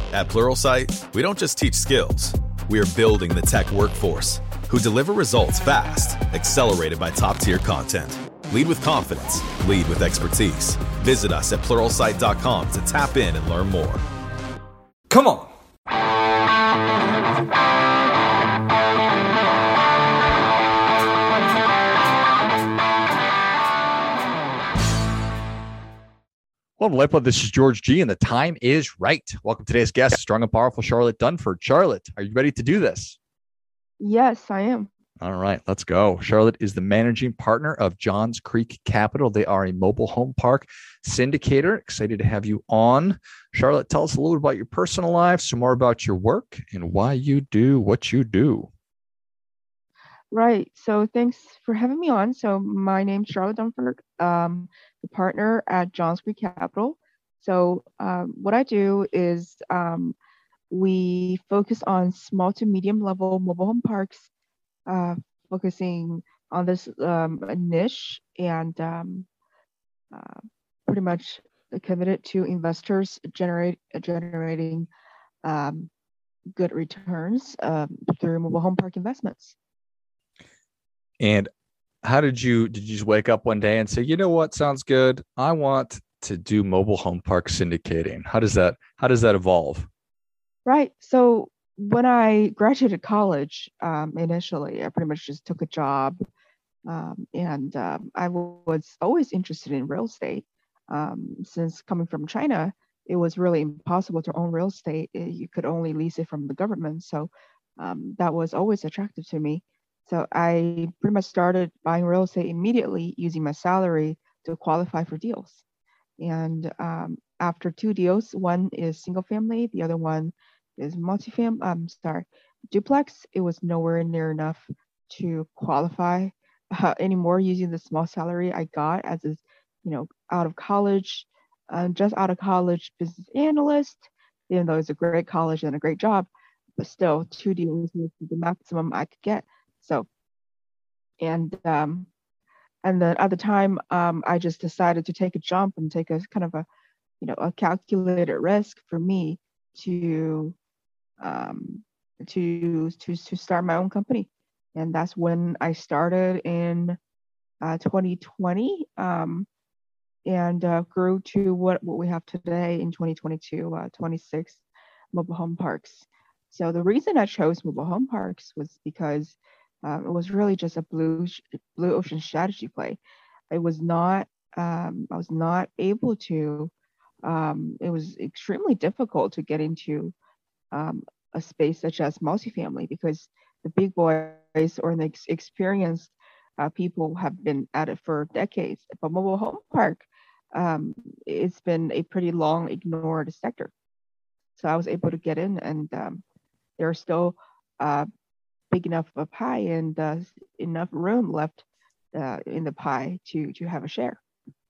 At Pluralsight, we don't just teach skills. We are building the tech workforce who deliver results fast, accelerated by top-tier content. Lead with confidence. Lead with expertise. Visit us at Pluralsight.com to tap in and learn more. Come on. Welcome to Lifeblood. This is George G, and the time is right. Welcome to today's guest, strong and powerful Charlotte Dunford. Charlotte, are you ready to do this? Yes, I am. All right, let's go. Charlotte is the managing partner of Johns Creek Capital. They are a mobile home park syndicator. Excited to have you on. Charlotte, tell us a little bit about your personal life, some more about your work, and why you do what you do. Right. So thanks for having me on. So my name's Charlotte Dunford, the partner at Johns Creek Capital. So what I do is we focus on small to medium level mobile home parks, focusing on this niche and pretty much committed to investors generating good returns through mobile home park investments. And how did you just wake up one day and say, you know what, sounds good, I want to do mobile home park syndicating? How does that evolve? Right. So when I graduated college, initially, I pretty much just took a job, and I was always interested in real estate. Since coming from China, it was really impossible to own real estate. You could only lease it from the government. So that was always attractive to me. So I pretty much started buying real estate immediately using my salary to qualify for deals. And after 2 deals, one is single family, the other one is duplex. It was nowhere near enough to qualify anymore using the small salary I got as a, out of college, just out of college business analyst, even though it's a great college and a great job, but still 2 deals was the maximum I could get. So, and then at the time, I just decided to take a jump and take a kind of a calculated risk for me to start my own company. And that's when I started in 2020, and grew to what we have today in 2022, 26 mobile home parks. So the reason I chose mobile home parks was because it was really just a blue ocean strategy play. I was not able to. It was extremely difficult to get into a space such as multifamily because the big boys or the experienced people have been at it for decades. But mobile home park, it's been a pretty long ignored sector. So I was able to get in, and there are still big enough of a pie and enough room left in the pie to have a share.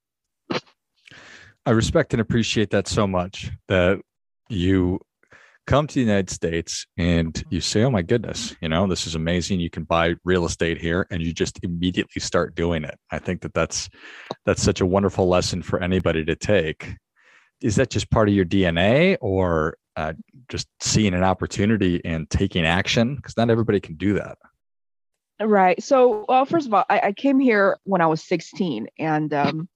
I respect and appreciate that so much, that you come to the United States and you say, oh my goodness, this is amazing. You can buy real estate here, and you just immediately start doing it. I think that's such a wonderful lesson for anybody to take. Is that just part of your DNA, or just seeing an opportunity and taking action? Because not everybody can do that. Right. So, well, first of all, I came here when I was 16, and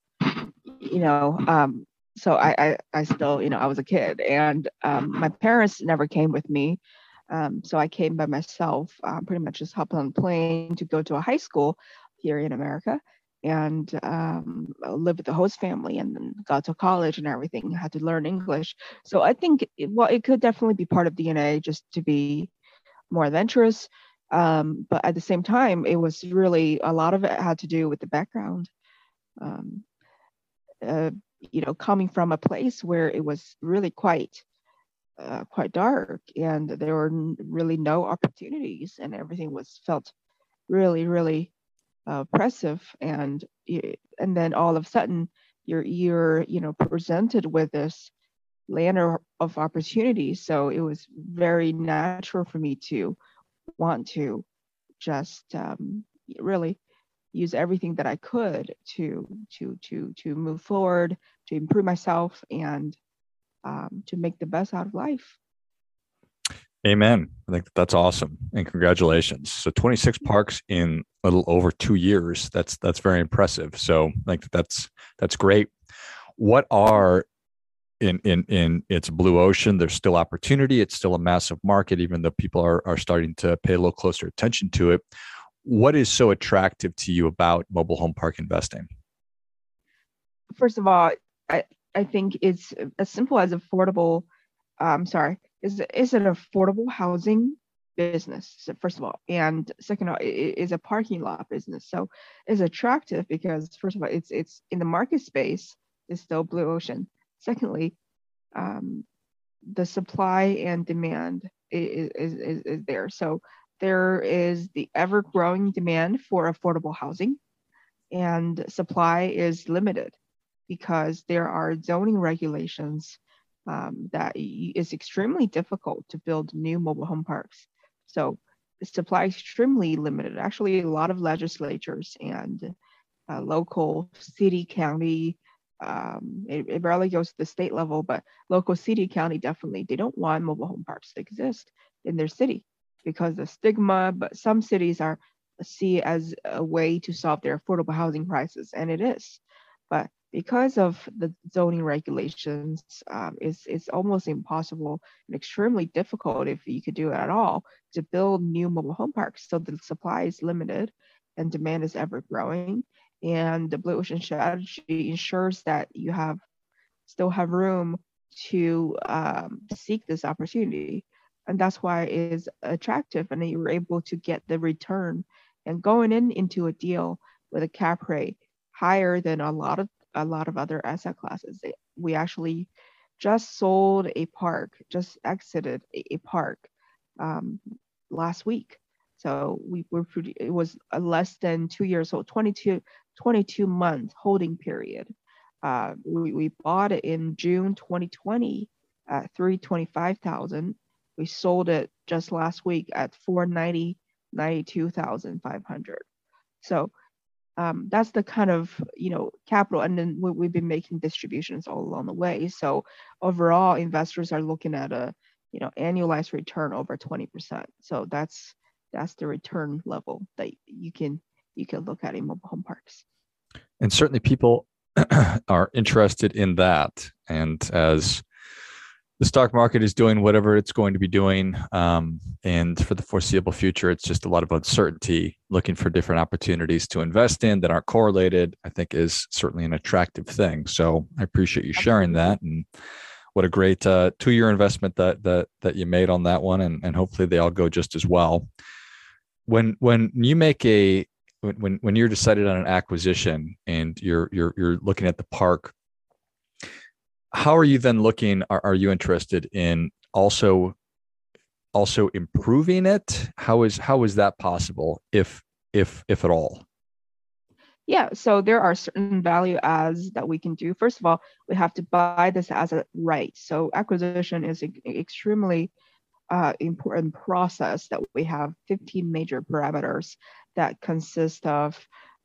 so I still, I was a kid, and my parents never came with me. So I came by myself, pretty much just hopped on a plane to go to a high school here in America, and lived with the host family, and then got to college and everything, had to learn English. So I think, it could definitely be part of DNA just to be more adventurous. But at the same time, it was really, a lot of it had to do with the background. Coming from a place where it was really quite dark, and there were really no opportunities, and everything felt really, really oppressive, and then all of a sudden you're presented with this land of opportunities. So it was very natural for me to want to just really use everything that I could to move forward, to improve myself, and to make the best out of life. Amen. I think that's awesome, and congratulations. So 26 parks in a little over 2 years. That's very impressive. So like that's great. What are in it's blue ocean? There's still opportunity. It's still a massive market, even though people are starting to pay a little closer attention to it. What is so attractive to you about mobile home park investing? First of all, I, I think it's as simple as affordable. Sorry, is an affordable housing business. So first of all, and second of all, it is a parking lot business. So it's attractive because first of all, it's in the market space is still blue ocean. Secondly, um, the supply and demand is there. So there is the ever growing demand for affordable housing, and supply is limited because there are zoning regulations that is extremely difficult to build new mobile home parks. So the supply is extremely limited. Actually, a lot of legislatures and local city, county, it rarely goes to the state level, but local city, county definitely, they don't want mobile home parks to exist in their city because the stigma, but some cities are see it as a way to solve their affordable housing crisis, and it is. But because of the zoning regulations, it's almost impossible and extremely difficult, if you could do it at all, to build new mobile home parks. So the supply is limited and demand is ever growing. And the Blue Ocean Strategy ensures that you have still have room to seek this opportunity. And that's why it is attractive, and you're able to get the return. And going into a deal with a cap rate higher than a lot of other asset classes. We actually just sold a park, just exited a park um, last week. So it was a less than 2 years old, 22 month holding period. We bought it in June 2020 at 325,000. We sold it just last week at 492,500. So that's the kind of capital, and then we've been making distributions all along the way. So overall, investors are looking at a annualized return over 20%. So that's the return level that you can look at in mobile home parks. And certainly people are interested in that. And as the stock market is doing whatever it's going to be doing, and for the foreseeable future, it's just a lot of uncertainty. Looking for different opportunities to invest in that aren't correlated, I think, is certainly an attractive thing. So I appreciate you sharing that, and what a great 2-year investment that you made on that one, and hopefully they all go just as well. When you make when you're decided on an acquisition and you're looking at the park, how are you then looking? Are you interested in also improving it? How is that possible, if at all? Yeah, so there are certain value adds that we can do. First of all, we have to buy this as a right. So acquisition is an extremely important process that we have 15 major parameters that consist of,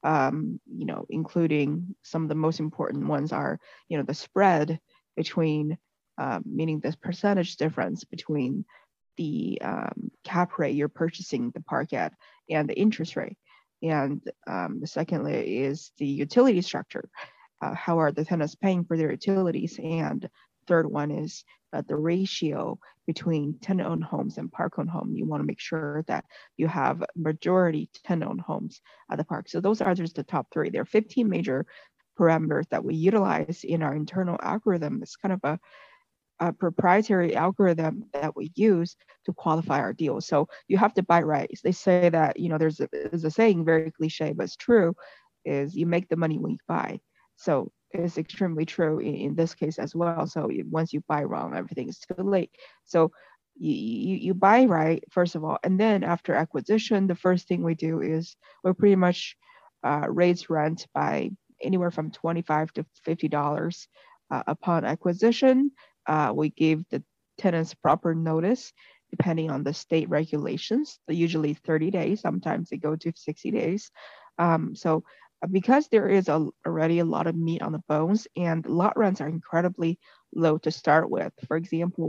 including some of the most important ones are, the spread between, meaning the percentage difference between the cap rate you're purchasing the park at and the interest rate. And the second is the utility structure. How are the tenants paying for their utilities? And third one is the ratio between tenant-owned homes and park-owned home. You want to make sure that you have majority tenant-owned homes at the park. So those are just the top three. There are 15 major parameters that we utilize in our internal algorithm. It's kind of a proprietary algorithm that we use to qualify our deals. So you have to buy right. They say that, there's a saying, very cliche, but it's true, is you make the money when you buy. So it's extremely true in this case as well. So once you buy wrong, everything is too late. So you buy right, first of all, and then after acquisition, the first thing we do is we pretty much raise rent by anywhere from $25 to $50 upon acquisition. We give the tenants proper notice depending on the state regulations, usually 30 days, sometimes they go to 60 days. So because there is already a lot of meat on the bones, and lot rents are incredibly low to start with. For example,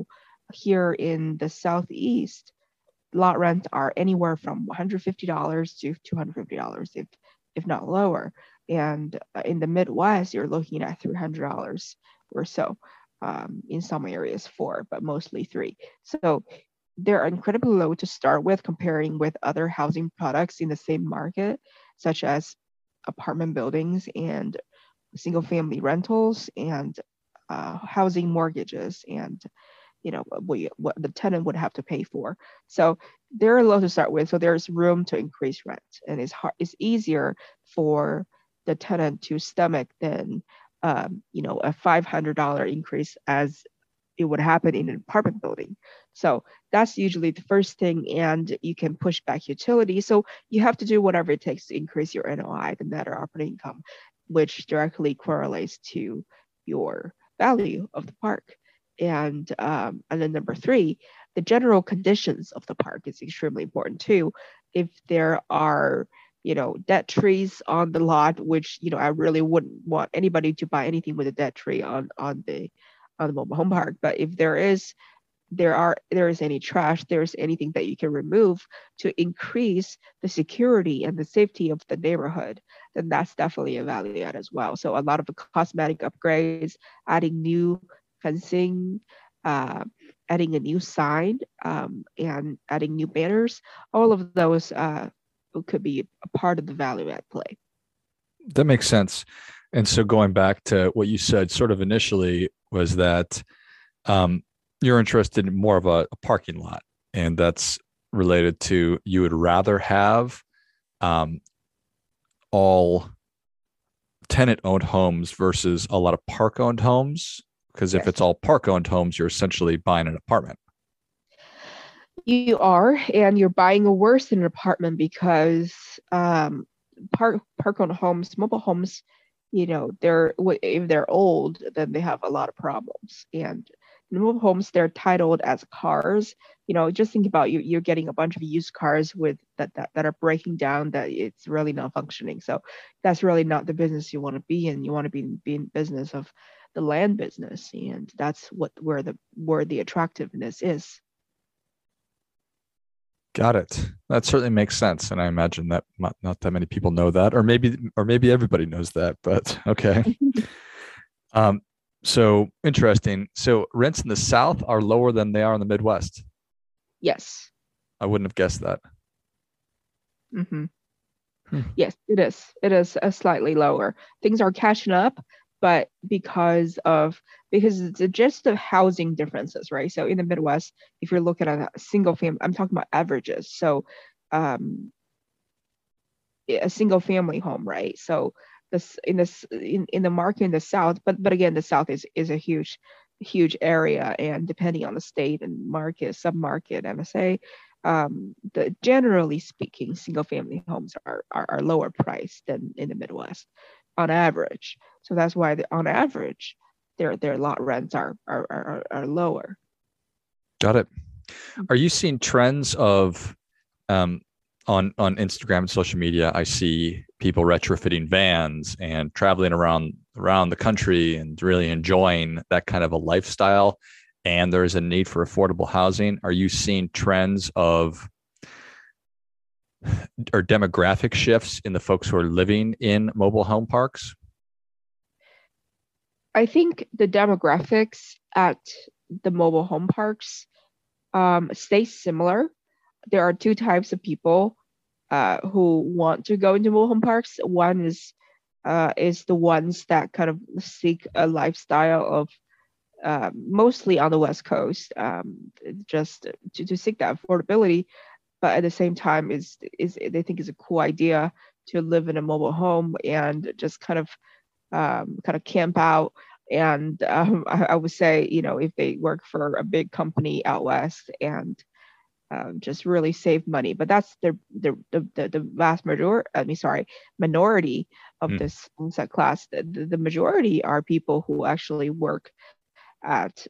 here in the Southeast, lot rents are anywhere from $150 to $250, if not lower. And in the Midwest, you're looking at $300 or so. In some areas 4, but mostly 3. So they're incredibly low to start with, comparing with other housing products in the same market, such as apartment buildings and single family rentals and housing mortgages and what the tenant would have to pay for. So they're low to start with. So there's room to increase rent, and it's easier for the tenant to stomach than a $500 increase as it would happen in an apartment building. So that's usually the first thing, and you can push back utilities. So you have to do whatever it takes to increase your NOI, the net operating income, which directly correlates to your value of the park. And then number 3, the general conditions of the park is extremely important too. If there are dead trees on the lot, which I really wouldn't want anybody to buy anything with a dead tree on the mobile home park. But if there is any trash, there's anything that you can remove to increase the security and the safety of the neighborhood, then that's definitely a value add as well. So a lot of the cosmetic upgrades, adding new fencing, adding a new sign, and adding new banners, all of those could be a part of the value add play. That makes sense. And so going back to what you said sort of initially was that you're interested in more of a parking lot, and that's related to you would rather have all tenant-owned homes versus a lot of park-owned homes, because if it's all park-owned homes, you're essentially buying an apartment. You are, and you're buying a worse than an apartment because park-owned homes, mobile homes, if they're old, then they have a lot of problems. And in mobile homes, they're titled as cars. Just think about you're getting a bunch of used cars with that are breaking down, that it's really not functioning. So that's really not the business you want to be in. You want to be in business of the land business, and that's where the attractiveness is. Got it. That certainly makes sense, and I imagine that not that many people know that, or maybe everybody knows that. But okay. So interesting. So rents in the South are lower than they are in the Midwest. Yes. I wouldn't have guessed that. Mm-hmm. Yes, it is. It is slightly lower. Things are catching up, but because it's just the housing differences, right? So in the Midwest, if you're looking at a single family, I'm talking about averages. So a single family home, right? So in the market in the South, but again, the South is a huge area, and depending on the state and market, submarket, MSA, generally speaking, single family homes are lower priced than in the Midwest on average. So that's why on average their lot rents are lower. Got it. Are you seeing trends of on Instagram and social media? I see people retrofitting vans and traveling around the country and really enjoying that kind of a lifestyle. And there is a need for affordable housing. Are you seeing trends of or demographic shifts in the folks who are living in mobile home parks? I think the demographics at the mobile home parks stay similar. There are 2 types of people who want to go into mobile home parks. One is the ones that kind of seek a lifestyle of mostly on the West Coast, just to seek that affordability, but at the same time is they think it's a cool idea to live in a mobile home and just kind of camp out. And I would say, if they work for a big company out west and just really save money, but that's the vast minority of this asset class. The majority are people who actually work at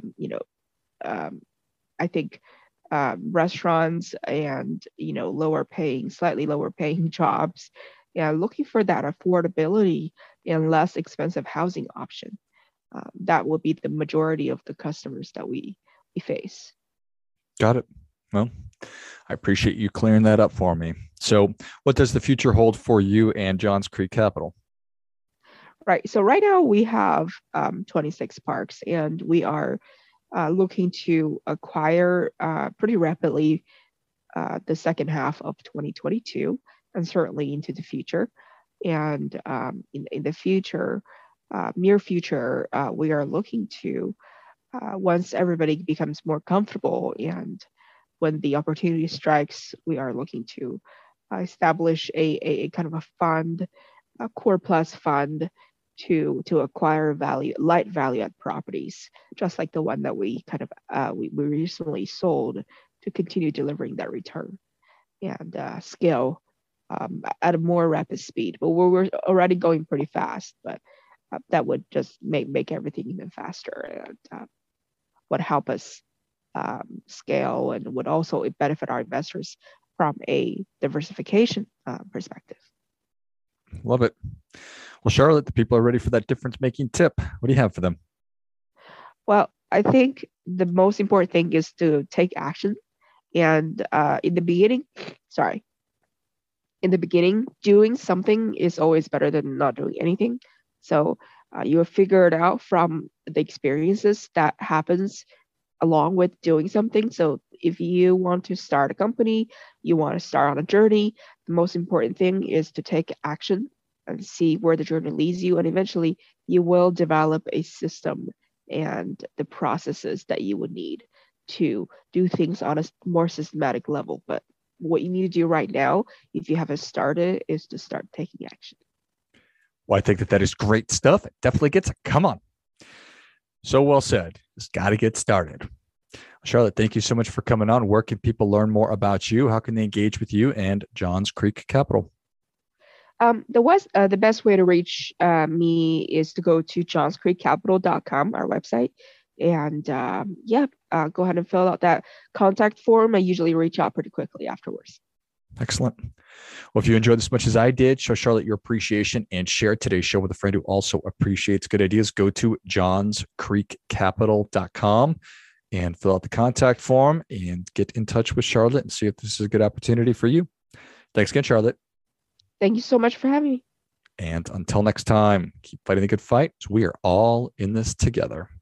I think restaurants and slightly lower paying jobs, looking for that affordability and less expensive housing option. That will be the majority of the customers that we we face. Got it. Well, I appreciate you clearing that up for me. So what does the future hold for you and Johns Creek Capital? Right. So right now we have 26 parks, and we are looking to acquire pretty rapidly the second half of 2022 and certainly into the future. And in the future, near future, we are looking to, once everybody becomes more comfortable and when the opportunity strikes, we are looking to establish a kind of a fund, a core plus fund to acquire light value add properties, just like the one that we kind of we recently sold, to continue delivering that return and scale at a more rapid speed. But we're already going pretty fast, but that would just make everything even faster, and would help us scale, and would also benefit our investors from a diversification perspective. Love it. Well, Charlotte, the people are ready for that difference making tip. What do you have for them? Well, I think the most important thing is to take action. And in the beginning, doing something is always better than not doing anything. So you will figure it out from the experiences that happens along with doing something. So if you want to start a company, you want to start on a journey, the most important thing is to take action and see where the journey leads you. And eventually you will develop a system and the processes that you would need to do things on a more systematic level. But what you need to do right now, if you haven't started, is to start taking action. Well, I think that is great stuff. It definitely gets it. Come on. So well said. Just got to get started. Charlotte, thank you so much for coming on. Where can people learn more about you? How can they engage with you and Johns Creek Capital? The best way to reach me is to go to johnscreekcapital.com, our website, and go ahead and fill out that contact form. I usually reach out pretty quickly afterwards. Excellent. Well, if you enjoyed this as much as I did, show Charlotte your appreciation and share today's show with a friend who also appreciates good ideas. Go to johnscreekcapital.com and fill out the contact form and get in touch with Charlotte and see if this is a good opportunity for you. Thanks again, Charlotte. Thank you so much for having me. And until next time, keep fighting the good fight. We are all in this together.